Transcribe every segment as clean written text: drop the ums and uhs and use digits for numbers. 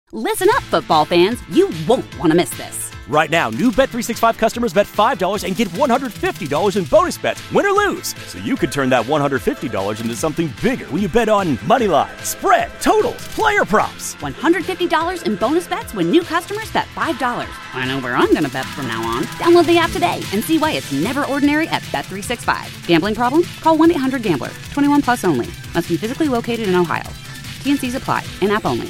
Listen up, football fans. You won't want to miss this. Right now, new Bet365 customers bet $5 and get $150 in bonus bets, win or lose. So you could turn that $150 into something bigger when you bet on money line, spread, totals, player props. $150 in bonus bets when new customers bet $5. I know where I'm going to bet from now on. Download the app today and see why it's never ordinary at Bet365. Gambling problem? Call 1-800-GAMBLER. 21 plus only. Must be physically located in Ohio. T&Cs apply. In-app only.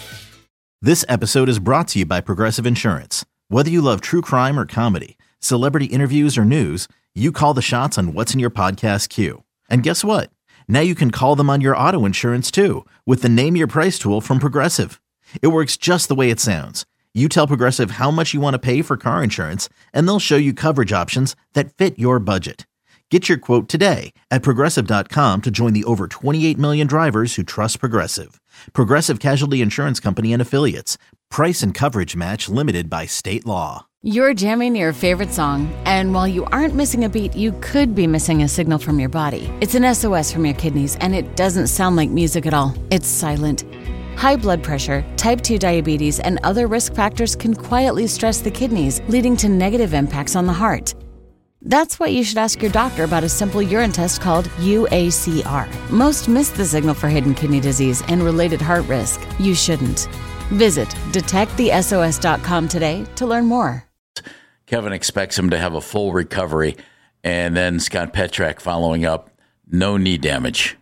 This episode is brought to you by Progressive Insurance. Whether you love true crime or comedy, celebrity interviews or news, you call the shots on what's in your podcast queue. And guess what? Now you can call them on your auto insurance too with the Name Your Price tool from Progressive. It works just the way it sounds. You tell Progressive how much you want to pay for car insurance, and they'll show you coverage options that fit your budget. Get your quote today at Progressive.com to join the over 28 million drivers who trust Progressive. Progressive Casualty Insurance Company and Affiliates. Price and coverage match limited by state law. You're jamming your favorite song, and while you aren't missing a beat, you could be missing a signal from your body. It's an SOS from your kidneys, and it doesn't sound like music at all. It's silent. High blood pressure, type 2 diabetes, and other risk factors can quietly stress the kidneys, leading to negative impacts on the heart. That's why you should ask your doctor about a simple urine test called UACR. Most miss the signal for hidden kidney disease and related heart risk. You shouldn't. Visit detectthesos.com today to learn more. Kevin expects him to have a full recovery, and then Scott Petrak following up, no knee damage.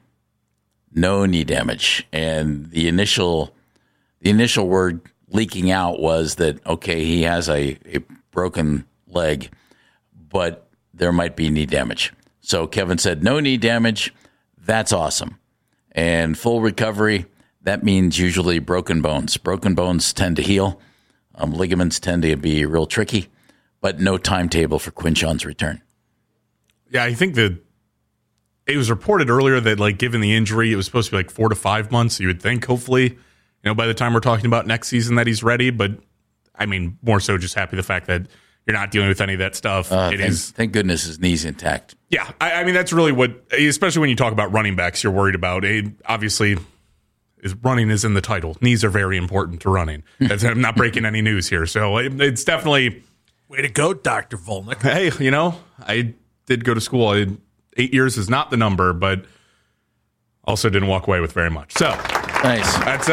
No knee damage. And the initial word leaking out was that, okay, he has a broken leg, but there might be knee damage. So Kevin said, no knee damage. That's awesome. And full recovery, that means usually broken bones. Broken bones tend to heal. Ligaments tend to be real tricky, but no timetable for Quinshon's return. Yeah, I think that it was reported earlier that, like, given the injury, it was supposed to be like 4 to 5 months. You would think, hopefully, by the time we're talking about next season that he's ready. But, I mean, more so just happy the fact that you're not dealing with any of that stuff. Thank goodness his knee's intact. Yeah, I mean, that's really what, especially when you talk about running backs, you're worried about. Obviously, running is in the title. Knees are very important to running. I'm not breaking any news here. So it's definitely... Way to go, Dr. Volnick. Hey, I did go to school. 8 years is not the number, but also didn't walk away with very much. So nice. That's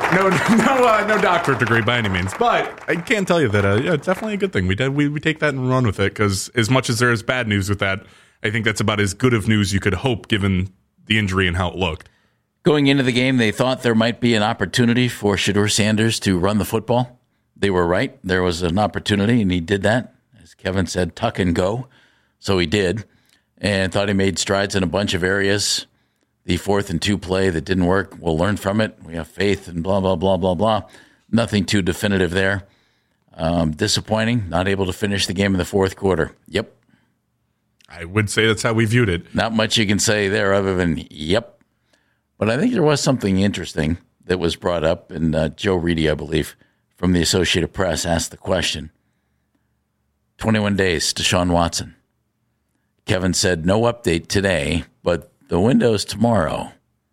no doctorate degree by any means, but I can tell you that it's definitely a good thing. We take that and run with it, because as much as there is bad news with that, I think that's about as good of news you could hope given the injury and how it looked. Going into the game, they thought there might be an opportunity for Shedeur Sanders to run the football. They were right. There was an opportunity, and he did that. As Kevin said, tuck and go. So he did, and thought he made strides in a bunch of areas. The 4th and 2 play that didn't work, we'll learn from it. We have faith and blah, blah, blah, blah, blah. Nothing too definitive there. Disappointing, not able to finish the game in the fourth quarter. Yep. I would say that's how we viewed it. Not much you can say there other than yep. But I think there was something interesting that was brought up, and Joe Reedy, I believe, from the Associated Press, asked the question. 21 days, Deshaun Watson. Kevin said, no update today, but the window's tomorrow.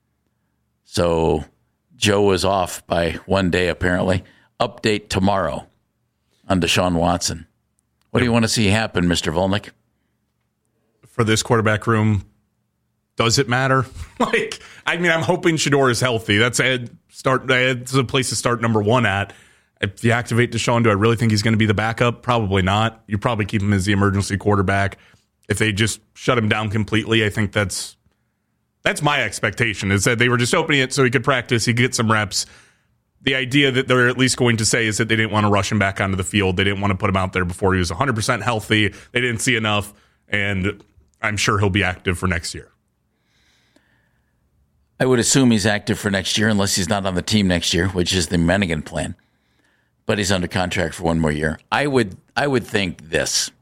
So Joe was off by 1 day, apparently. Update tomorrow on Deshaun Watson. What do you want to see happen, Mr. Volnick? For this quarterback room, does it matter? I'm hoping Shedeur is healthy. That's a place to start number one at. If you activate Deshaun, do I really think he's going to be the backup? Probably not. You probably keep him as the emergency quarterback. If they just shut him down completely, I think that's my expectation, is that they were just opening it so he could practice, he could get some reps. The idea that they're at least going to say is that they didn't want to rush him back onto the field. They didn't want to put him out there before he was 100% healthy. They didn't see enough, and I'm sure he'll be active for next year. I would assume he's active for next year unless he's not on the team next year, which is the Menigan plan. But he's under contract for 1 more year. I would think this.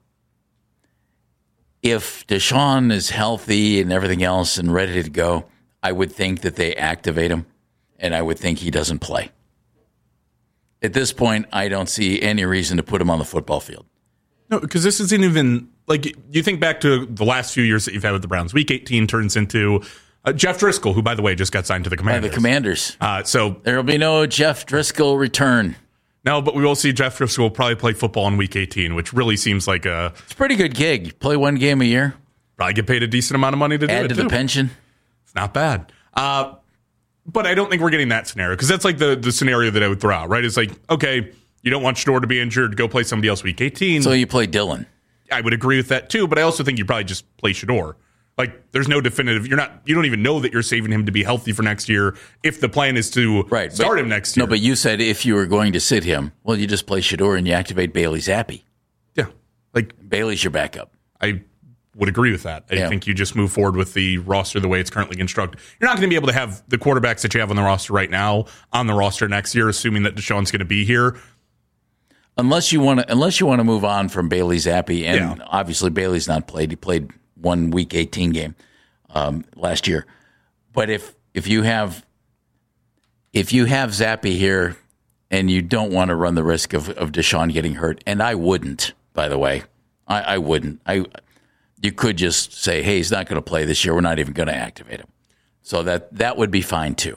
If Deshaun is healthy and everything else and ready to go, I would think that they activate him, and I would think he doesn't play. At this point, I don't see any reason to put him on the football field. No, because this isn't even, you think back to the last few years that you've had with the Browns. Week 18 turns into Jeff Driscoll, who, by the way, just got signed to the Commanders. The Commanders. So there will be no Jeff Driscoll return. No, but we will see Jeff Driscoll probably play football in Week 18, which really seems like it's a pretty good gig. You play one game a year. Probably get paid a decent amount of money to do it, Add to the pension. It's not bad. But I don't think we're getting that scenario, because that's like the scenario that I would throw out, right? It's like, okay, you don't want Shador to be injured, go play somebody else Week 18. So you play Dillon. I would agree with that too, but I also think you probably just play Shador. Like, there's no definitive. You don't even know that you're saving him to be healthy for next year if the plan is to start him next year. No, but you said if you were going to sit him, well, you just play Shador and you activate Bailey Zappi. Yeah. Like, Bailey's your backup. I would agree with that. I think you just move forward with the roster the way it's currently constructed. You're not going to be able to have the quarterbacks that you have on the roster right now on the roster next year, assuming that Deshaun's going to be here. Unless you want to move on from Bailey Zappi, and obviously Bailey's not played. He played one Week 18 game last year. But if you have Zappi here, and you don't want to run the risk of Deshaun getting hurt, and I wouldn't, by the way, I wouldn't. You could just say, hey, he's not going to play this year. We're not even going to activate him. So that would be fine too.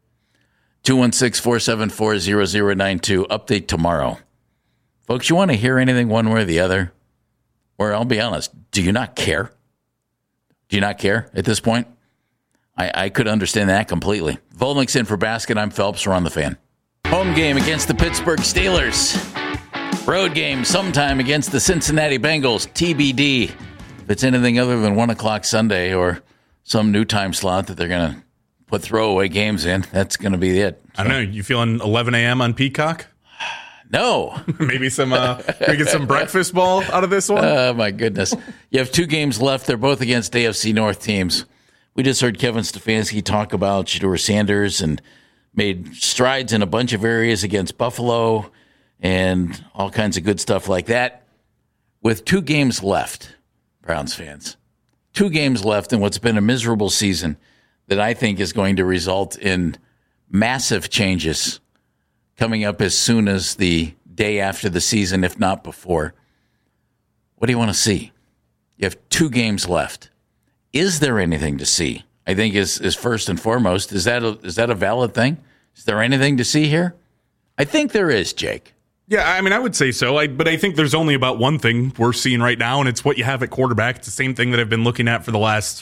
216-474-0092. Update tomorrow. Folks, you want to hear anything one way or the other? Or I'll be honest, do you not care? Do you not care at this point? I could understand that completely. Volnick's in for Basket. I'm Phelps. We're on the Fan. Home game against the Pittsburgh Steelers. Road game sometime against the Cincinnati Bengals. TBD. If it's anything other than 1 o'clock Sunday or some new time slot that they're going to put throwaway games in, that's going to be it. I don't know. You feeling 11 a.m. on Peacock? No. Maybe we get some breakfast ball out of this one? Oh, my goodness. You have 2 games left. They're both against AFC North teams. We just heard Kevin Stefanski talk about Shedeur Sanders and made strides in a bunch of areas against Buffalo and all kinds of good stuff like that. With 2 games left, Browns fans, 2 games left in what's been a miserable season that I think is going to result in massive changes coming up as soon as the day after the season, if not before. What do you want to see? You have 2 games left. Is there anything to see? I think is first and foremost. Is that a valid thing? Is there anything to see here? I think there is, Jake. Yeah, I mean, I would say so. But I think there's only about one thing we're seeing right now, and it's what you have at quarterback. It's the same thing that I've been looking at for the last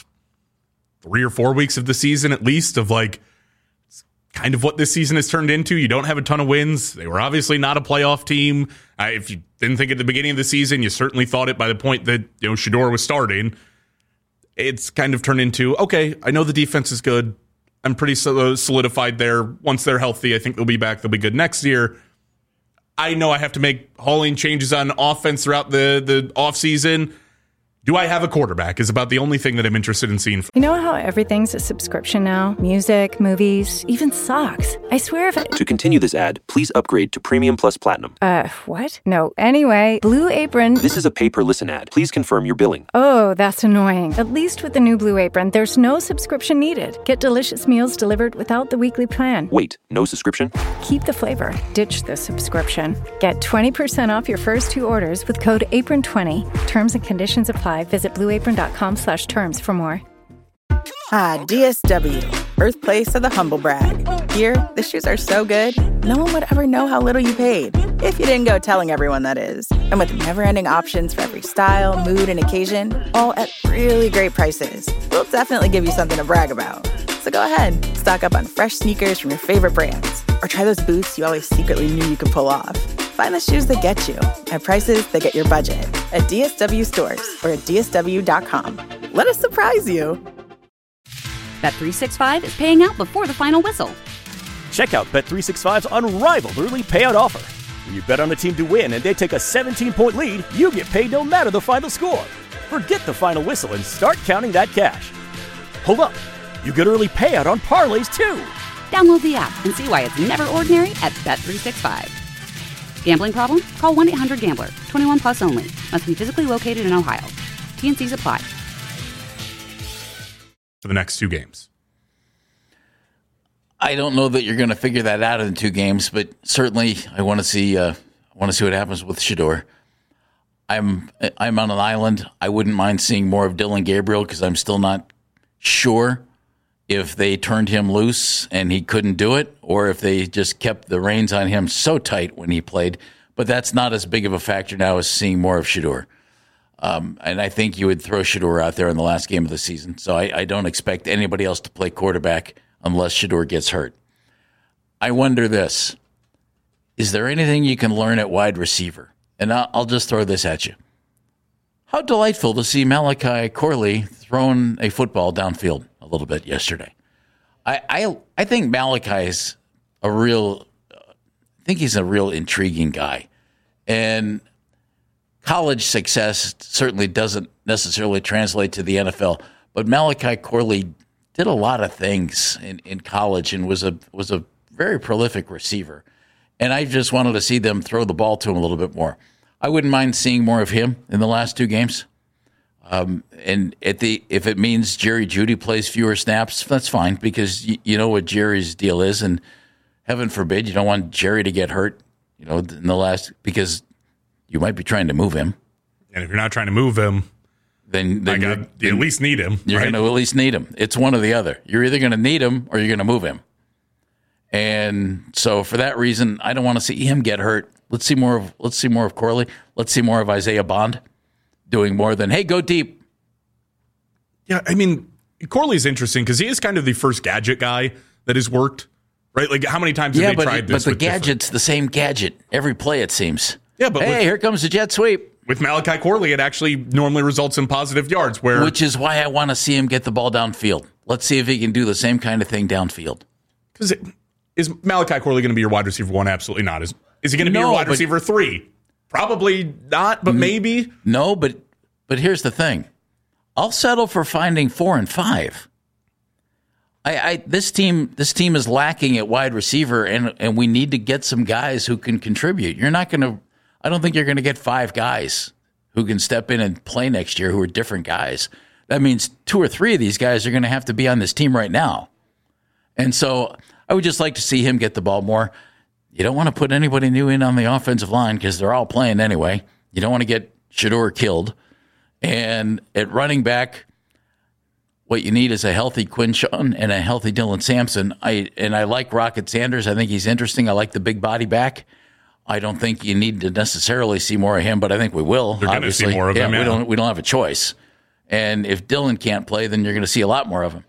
3 or 4 weeks of the season, at least, of like, it's kind of what this season has turned into. You don't have a ton of wins. They were obviously not a playoff team. If you didn't think at the beginning of the season, you certainly thought it by the point that Shedeur was starting. It's kind of turned into, okay, I know the defense is good. I'm pretty solidified there. Once they're healthy, I think they'll be back. They'll be good next year. I know I have to make hauling changes on offense throughout the offseason. Do I have a quarterback is about the only thing that I'm interested in seeing. You know how everything's a subscription now? Music, movies, even socks. I swear if To continue this ad, please upgrade to Premium Plus Platinum. What? No. Anyway, Blue Apron. This is a pay-per-listen ad. Please confirm your billing. Oh, that's annoying. At least with the new Blue Apron, there's no subscription needed. Get delicious meals delivered without the weekly plan. Wait, no subscription? Keep the flavor. Ditch the subscription. Get 20% off your first 2 orders with code APRON20. Terms and conditions apply. Visit blueapron.com/terms for more. DSW, birthplace of the humble brag. Here, the shoes are so good, no one would ever know how little you paid. If you didn't go telling everyone, that is. And with never-ending options for every style, mood, and occasion, all at really great prices, we'll definitely give you something to brag about. So go ahead, stock up on fresh sneakers from your favorite brands, or try those boots you always secretly knew you could pull off. Find the shoes that get you at prices that get your budget at DSW stores or at DSW.com. Let us surprise you. Bet365 is paying out before the final whistle. Check out Bet365's unrivaled early payout offer. When you bet on a team to win and they take a 17-point lead, you get paid no matter the final score. Forget the final whistle and start counting that cash. Hold up. You get early payout on parlays, too. Download the app and see why it's never ordinary at Bet365. Gambling problem? Call 1-800-GAMBLER. 21 plus only. Must be physically located in Ohio. T&Cs apply. For the next 2 games. I don't know that you're going to figure that out in 2 games, but certainly I want to see what happens with Shedeur. I'm on an island. I wouldn't mind seeing more of Dillon Gabriel because I'm still not sure if they turned him loose and he couldn't do it, or if they just kept the reins on him so tight when he played. But that's not as big of a factor now as seeing more of Shedeur. And I think you would throw Shedeur out there in the last game of the season. So I don't expect anybody else to play quarterback unless Shedeur gets hurt. I wonder this. Is there anything you can learn at wide receiver? And I'll just throw this at you. How delightful to see Malachi Corley throwing a football downfield a little bit yesterday. I think Malachi's I think he's a real intriguing guy. And college success certainly doesn't necessarily translate to the NFL, but Malachi Corley did a lot of things in college and was a very prolific receiver. And I just wanted to see them throw the ball to him a little bit more. I wouldn't mind seeing more of him in the last 2 games. And if it means Jerry Jeudy plays fewer snaps, that's fine, because you know what Jerry's deal is, and heaven forbid you don't want Jerry to get hurt, in the last, because you might be trying to move him. And if you're not trying to move him, then you at least need him. You're going to at least need him. It's one or the other. You're either going to need him or you're going to move him. And so for that reason, I don't want to see him get hurt. Let's see more of Corley. Let's see more of Isaiah Bond doing more than, hey, go deep. Yeah, I mean, Corley's interesting because he is kind of the first gadget guy that has worked, right? Like, how many times have they tried this? But the gadget's the same gadget every play, it seems. Yeah, but here comes the jet sweep. With Malachi Corley, it actually normally results in positive yards. Which is why I want to see him get the ball downfield. Let's see if he can do the same kind of thing downfield. Because is Malachi Corley going to be your wide receiver 1? Absolutely not. Is he going to be your wide receiver 3? Probably not, but maybe. No, but here's the thing. I'll settle for finding 4 and 5. This team is lacking at wide receiver, and we need to get some guys who can contribute. I don't think you're going to get 5 guys who can step in and play next year who are different guys. That means 2 or 3 of these guys are going to have to be on this team right now. And so I would just like to see him get the ball more. You don't want to put anybody new in on the offensive line because they're all playing anyway. You don't want to get Shedeur killed. And at running back, what you need is a healthy Quinshon and a healthy Dylan Sampson. I like Rocket Sanders. I think he's interesting. I like the big body back. I don't think you need to necessarily see more of him, but I think we will. They're going to see more of him. Yeah. We don't have a choice. And if Dylan can't play, then you're going to see a lot more of him.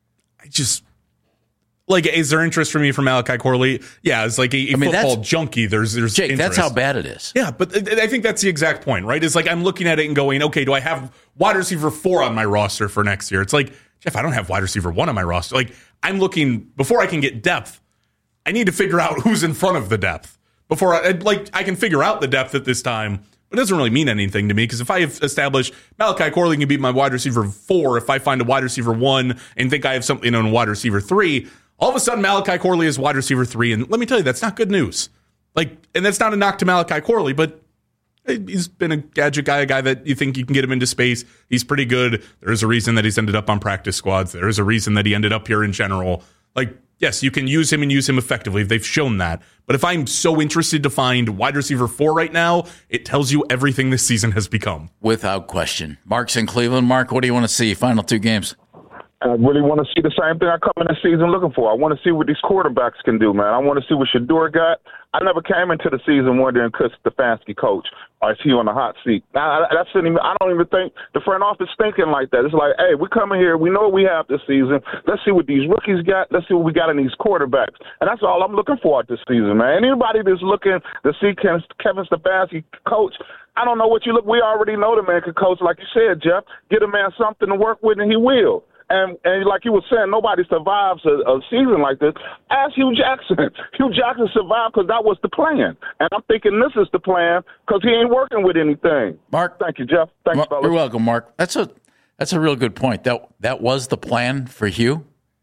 Is there interest for me from Malachi Corley? Yeah, it's like a football junkie. There's Jake, interest. that's how bad it is. Yeah, but I think that's the exact point, right? It's like I'm looking at it and going, okay, do I have wide receiver 4 on my roster for next year? It's like, Jeff, I don't have wide receiver 1 on my roster. Like, I'm looking, before I can get depth, I need to figure out who's in front of the depth. Before I can figure out the depth at this time, but it doesn't really mean anything to me, because if I have established Malachi Corley can be my wide receiver 4, if I find a wide receiver 1 and think I have something on wide receiver 3, all of a sudden Malachi Corley is wide receiver 3, and let me tell you, that's not good news. And that's not a knock to Malachi Corley, but he's been a gadget guy, a guy that you think you can get him into space. He's pretty good. There is a reason that he's ended up on practice squads. There is a reason that he ended up here in general. Yes, you can use him and use him effectively. They've shown that. But if I'm so interested to find wide receiver 4 right now, it tells you everything this season has become. Without question. Mark's in Cleveland. Mark, what do you want to see? Final 2 games. I really want to see the same thing I come in this season looking for. I want to see what these quarterbacks can do, man. I want to see what Shedeur got. I never came into the season wondering, could Stefanski coach, or is he on the hot seat? I don't even think the front office thinking like that. It's like, hey, we're coming here. We know what we have this season. Let's see what these rookies got. Let's see what we got in these quarterbacks. And that's all I'm looking for this season, man. Anybody that's looking to see Kevin Stefanski coach, I don't know what you look. We already know the man can coach, like you said, Jeff. Get a man something to work with, and he will. And like you were saying, nobody survives a season like this. Ask Hugh Jackson. Hugh Jackson survived because that was the plan. And I'm thinking this is the plan because he ain't working with anything. Mark, thank you, Jeff. Thanks, fellas. You're welcome, Mark. That's a real good point. That was the plan for Hugh.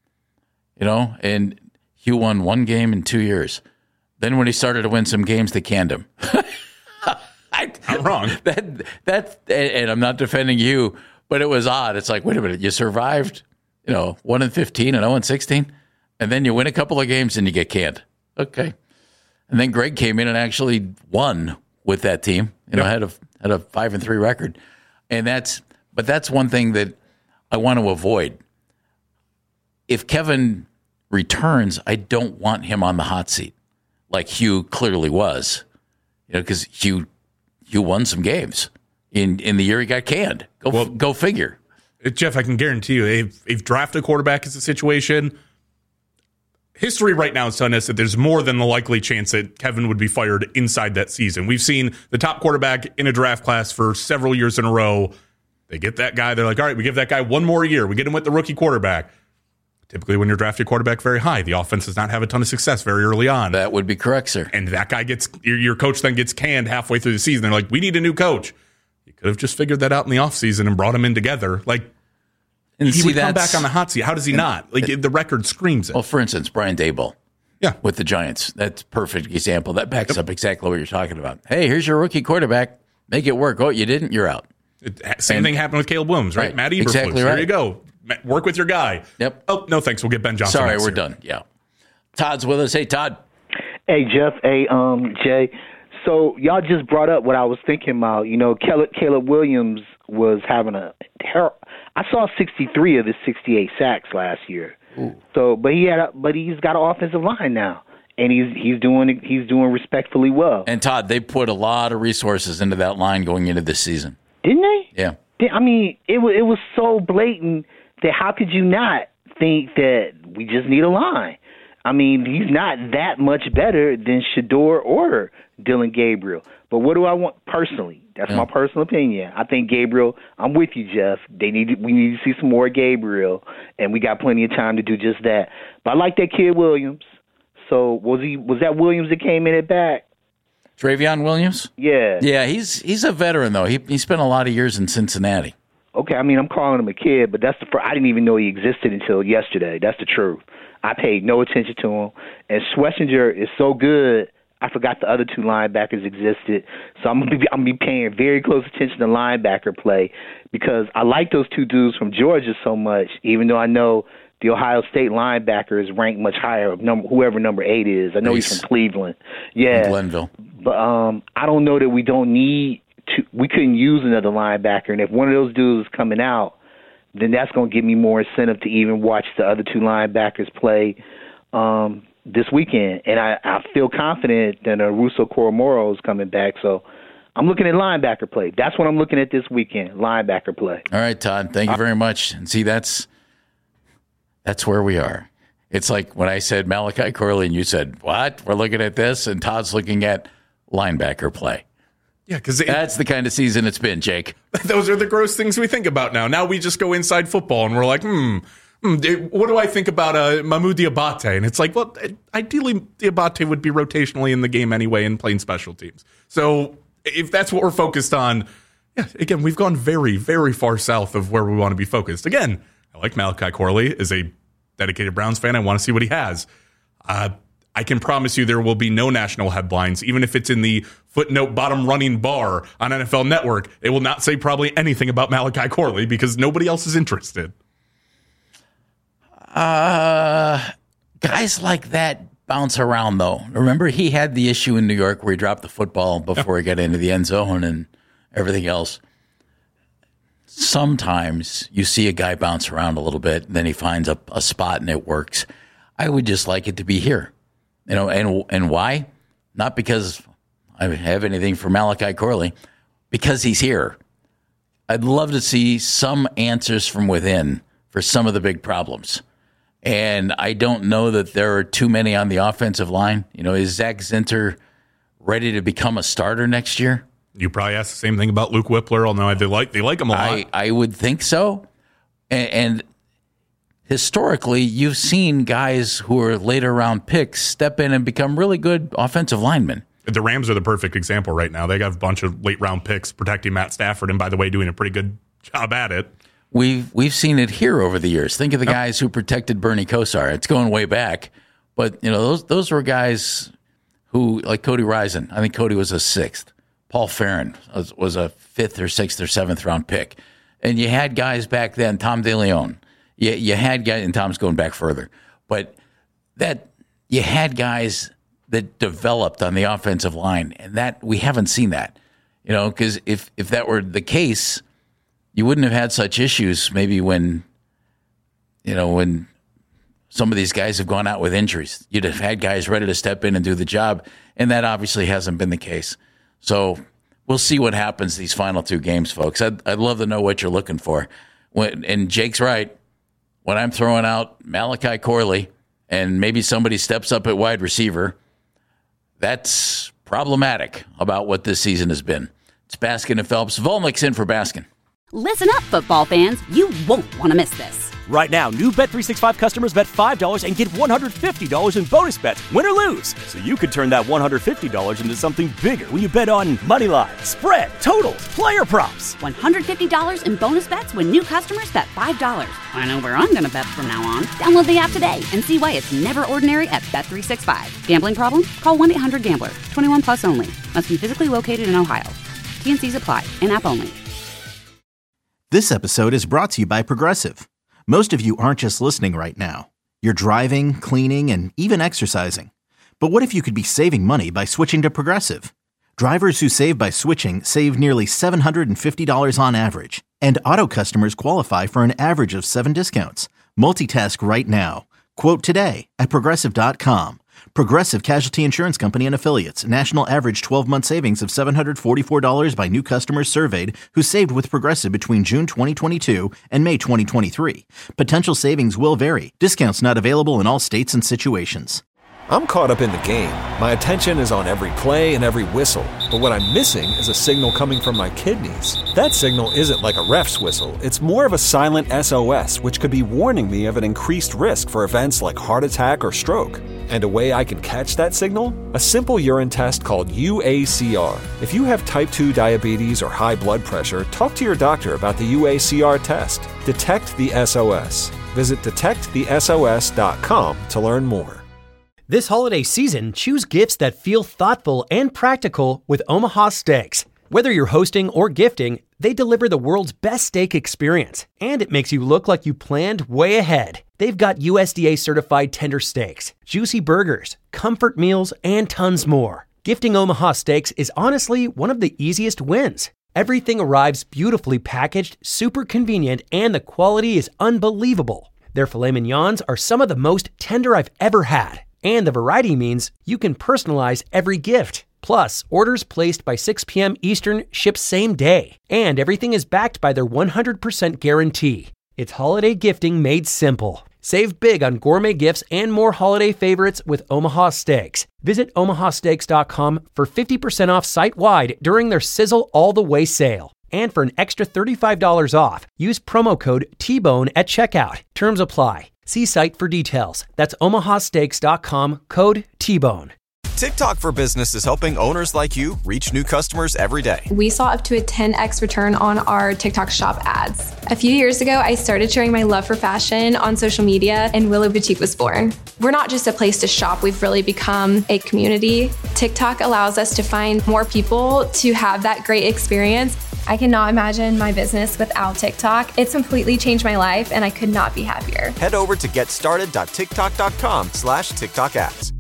And Hugh won 1 game in 2 years. Then when he started to win some games, they canned him. I'm wrong. And I'm not defending you. But it was odd. It's like, wait a minute, you survived, 1-15 and 0-16, and then you win a couple of games and you get canned. Okay. And then Greg came in and actually won with that team. Had a 5-3 record. And that's one thing that I want to avoid. if Kevin returns, I don't want him on the hot seat like Hugh clearly was, because Hugh won some games in the year he got canned. Go figure. Jeff, I can guarantee you, if draft a quarterback is a situation, history right now is telling us that there's more than the likely chance that Kevin would be fired inside that season. We've seen the top quarterback in a draft class for several years in a row. They get that guy. They're like, all right, we give that guy one more year. We get him with the rookie quarterback. Typically, when you're drafting a quarterback very high, the offense does not have a ton of success very early on. That would be correct, sir. And that guy your coach then gets canned halfway through the season. They're like, we need a new coach. You could have just figured that out in the offseason and brought him in together. He would come back on the hot seat. How does he not? The record screams it. Well, for instance, Brian Daboll. Yeah. With the Giants. That's a perfect example. That backs up exactly what you're talking about. Hey, here's your rookie quarterback. Make it work. Oh, you didn't? You're out. Same thing happened with Caleb Williams, right? Matt Eberflus. Exactly right. There you go. Work with your guy. Yep. Oh, no thanks. We'll get Ben Johnson. Sorry, we're done. Yeah. Todd's with us. Hey, Todd. Hey, Jeff. Hey, Jay. So y'all just brought up what I was thinking about. Caleb Williams was having I saw 63 of his 68 sacks last year. Ooh. So, but he's got an offensive line now, and he's doing respectfully well. And Todd, they put a lot of resources into that line going into this season, didn't they? Yeah. I mean, it was so blatant that how could you not think that we just need a line? I mean, he's not that much better than Shedeur or Dylan Gabriel. But what do I want personally? That's my personal opinion. I think Gabriel, I'm with you, Jeff. We need to see some more Gabriel, and we got plenty of time to do just that. But I like that kid Williams. So was that Williams that came in at back? Travion Williams? Yeah. Yeah, he's a veteran, though. He spent a lot of years in Cincinnati. Okay, I mean, I'm calling him a kid, but that's I didn't even know he existed until yesterday. That's the truth. I paid no attention to him. And Schlesinger is so good, I forgot the other two linebackers existed. So I'm gonna be paying very close attention to linebacker play because I like those two dudes from Georgia so much, even though I know the Ohio State linebacker is ranked much higher, whoever number 8 is. I know he's from Cleveland. Yeah. Glenville. But I don't know that we couldn't use another linebacker. And if one of those dudes is coming out, then that's going to give me more incentive to even watch the other two linebackers play this weekend. And I feel confident that Russo Coromoro is coming back. So I'm looking at linebacker play. That's what I'm looking at this weekend, linebacker play. All right, Todd. Thank you very much. And see, that's where we are. It's like when I said Malachi Corley and you said, what? We're looking at this, and Todd's looking at linebacker play. Yeah, because that's the kind of season it's been, Jake. Those are the gross things we think about now. Now we just go inside football and we're like, what do I think about Mahmoud Diabate? And it's like, well, ideally Diabate would be rotationally in the game anyway and playing special teams. So if that's what we're focused on, yeah, again, we've gone very, very far south of where we want to be focused. Again, I like Malachi Corley. As a dedicated Browns fan, I want to see what he has. I can promise you there will be no national headlines, even if it's in the footnote bottom running bar on NFL Network. It will not say probably anything about Malachi Corley because nobody else is interested. Guys like that bounce around, though. Remember, he had the issue in New York where he dropped the football before he got into the end zone and everything else. Sometimes you see a guy bounce around a little bit, and then he finds a spot and it works. I would just like it to be here. And why? Not because I have anything for Malachi Corley, because he's here. I'd love to see some answers from within for some of the big problems. And I don't know that there are too many on the offensive line. Is Zach Zinter ready to become a starter next year? You probably asked the same thing about Luke Whippler, although they like him a lot. I would think so. And historically, you've seen guys who are later round picks step in and become really good offensive linemen. The Rams are the perfect example right now. They got a bunch of late round picks protecting Matt Stafford, and by the way, doing a pretty good job at it. We've seen it here over the years. Think of the guys who protected Bernie Kosar. It's going way back, but those were guys who, like Cody Rison. I think Cody was a 6th. Paul Farron was a 5th or 6th or 7th round pick, and you had guys back then. Tom DeLeon. You had guys, and Tom's going back further, but that you had guys that developed on the offensive line, and that we haven't seen that. Because if that were the case, you wouldn't have had such issues maybe when some of these guys have gone out with injuries. You'd have had guys ready to step in and do the job, and that obviously hasn't been the case. So we'll see what happens these final two games, folks. I'd love to know what you're looking for. And Jake's right. When I'm throwing out Malachi Corley and maybe somebody steps up at wide receiver, that's problematic about what this season has been. It's Baskin and Phelps. Volnick's in for Baskin. Listen up, football fans. You won't want to miss this. Right now, new Bet365 customers bet $5 and get $150 in bonus bets, win or lose. So you could turn that $150 into something bigger when you bet on money line, spread, totals, player props. $150 in bonus bets when new customers bet $5. I know where I'm going to bet from now on. Download the app today and see why it's never ordinary at Bet365. Gambling problem? Call 1-800-GAMBLER. 21 plus only. Must be physically located in Ohio. T&Cs apply. In-app only. This episode is brought to you by Progressive. Most of you aren't just listening right now. You're driving, cleaning, and even exercising. But what if you could be saving money by switching to Progressive? Drivers who save by switching save nearly $750 on average. And auto customers qualify for an average of 7 discounts. Multitask right now. Quote today at Progressive.com. Progressive Casualty Insurance Company and Affiliates. National average 12-month savings of $744 by new customers surveyed who saved with Progressive between June 2022 and May 2023. Potential savings will vary. Discounts not available in all states and situations. I'm caught up in the game. My attention is on every play and every whistle. But what I'm missing is a signal coming from my kidneys. That signal isn't like a ref's whistle. It's more of a silent SOS, which could be warning me of an increased risk for events like heart attack or stroke. And a way I can catch that signal? A simple urine test called UACR. If you have type 2 diabetes or high blood pressure, talk to your doctor about the UACR test. Detect the SOS. Visit detectthesos.com to learn more. This holiday season, choose gifts that feel thoughtful and practical with Omaha Steaks. Whether you're hosting or gifting, they deliver the world's best steak experience, and it makes you look like you planned way ahead. They've got USDA certified tender steaks, juicy burgers, comfort meals, and tons more. Gifting Omaha Steaks is honestly one of the easiest wins. Everything arrives beautifully packaged, super convenient, and the quality is unbelievable. Their filet mignons are some of the most tender I've ever had. And the variety means you can personalize every gift. Plus, orders placed by 6 p.m. Eastern ship same day. And everything is backed by their 100% guarantee. It's holiday gifting made simple. Save big on gourmet gifts and more holiday favorites with Omaha Steaks. Visit omahasteaks.com for 50% off site-wide during their Sizzle All the Way sale. And for an extra $35 off, use promo code TBONE at checkout. Terms apply. See site for details. That's omahasteaks.com, code TBONE. TikTok for Business is helping owners like you reach new customers every day. We saw up to a 10x return on our TikTok shop ads. A few years ago, I started sharing my love for fashion on social media, and Willow Boutique was born. We're not just a place to shop, we've really become a community. TikTok allows us to find more people to have that great experience. I cannot imagine my business without TikTok. It's completely changed my life, and I could not be happier. Head over to getstarted.tiktok.com/TikTok ads.